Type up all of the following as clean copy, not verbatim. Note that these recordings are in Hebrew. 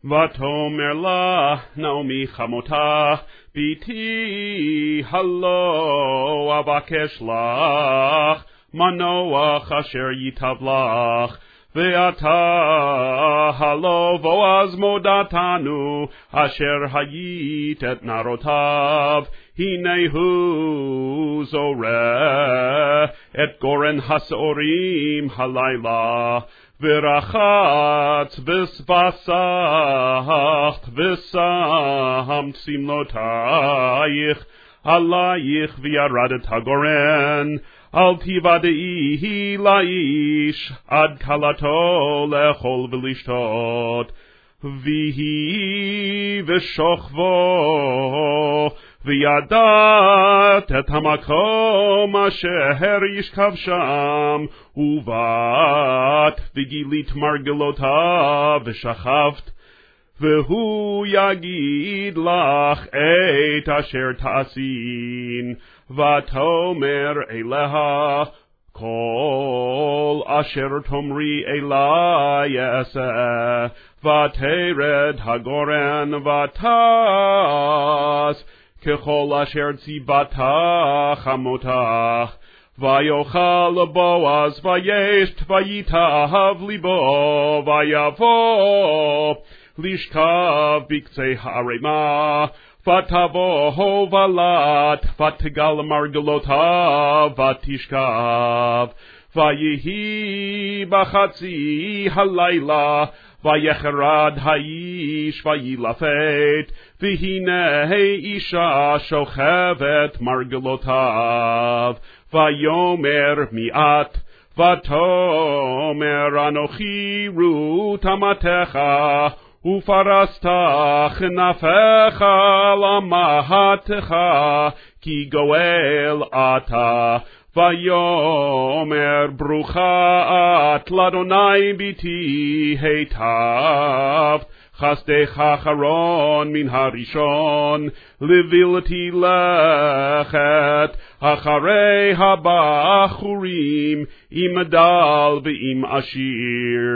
ותאמר לה נעמי חמותה, ביתי הלא אבקש לך, מנוח אשר ייטב לך, ואתה הלא בועז מודתנו, אשר היית את נערותיו, הנה הוא זורע את גורן השעורים הלילה, ורחץ וספסחת ושמת שמלותייך עלייך וירדת הגורן. אל תוודעי לאיש עד כלתו לאכול ולשתות, ויהי ושוכבו, וידעת את המקום אשר ישכב שם, ובאת וגילית מרגלותיו ושכבת, והוא יגיד לך את אשר תעשין, ותאמר אליה, כל אשר תאמרי אלי אעשה, ותרד הגורן ותעש ככל אשר ציוותה חמותך. ויאכל בועז וישת ויטהב ליבו, ויבוא לשכב בקצה הערימה, ותבוא ולט, ותגל מרגלותיו ותשכב. ויהי בחצי הלילה, ויחרד האיש וילפת, והנה אישה שוכבת מרגלותיו. ויאמר מיעט, ותאמר אנוכי רות אמתך, ופרסת כנפיך למהתך, כי גואל אתה. ויאמר ברוכה את לאדוני ביתי, היטבת חסדך אחרון מן הראשון, לבלתי לכת אחרי הבחורים, עם דל ועם עשיר.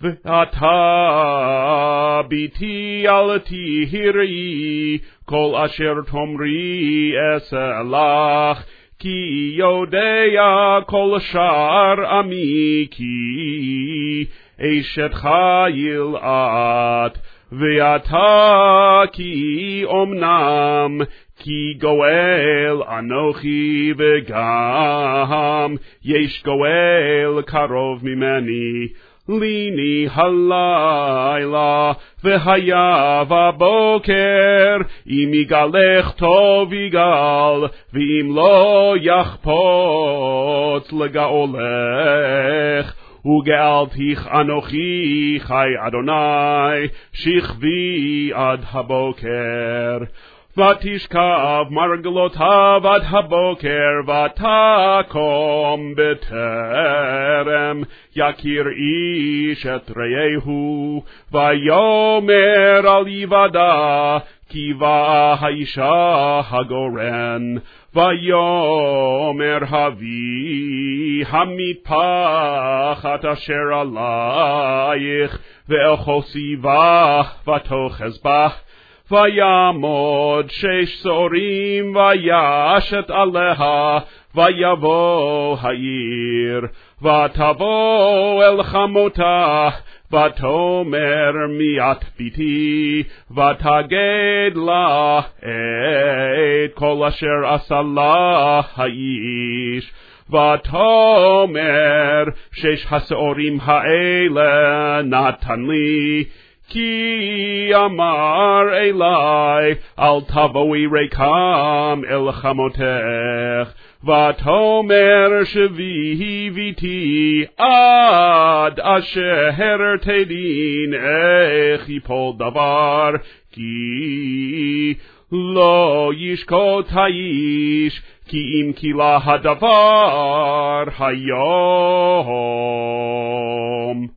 ואתה ביתי אל תיראי, כל אשר תאמרי אעשה לך, כי יודע כל שאר עמי, כי אשת חיל את. ואתה כי אמנם, כי גואל אנוכי, וגם יש גואל קרוב ממני. ליני הלילה, והיה בבוקר, אם יגלך טוב יגל, ואם לא יחפוץ לגאולך. וגאלתיך אנוכי חי אדוני, שכבי עד הבוקר. ותשכב מרגלותיו עד הבוקר, ותקום בטרם יכיר איש את רעהו. ויאמר אל יוודע, כי באה האישה הגורן. ויאמר הביא המטפחת אשר עלייך, ואחוסי בה ותאחז בה. ויעמוד 6 שעורים וישת עליה, ויבוא העיר. ותבוא אל חמותה, ותאמר מיעט ביתי, ותגד לה את כל אשר עשה לה האיש. ותאמר 6 השעורים האלה נתן לי, כי אמר אלי, אל תבואי ריקם אל חמותך. ותאמר שבי ביתי, עד אשר תדין איך יפול דבר, כי לא ישקוט האיש, כי אם כילה הדבר היום.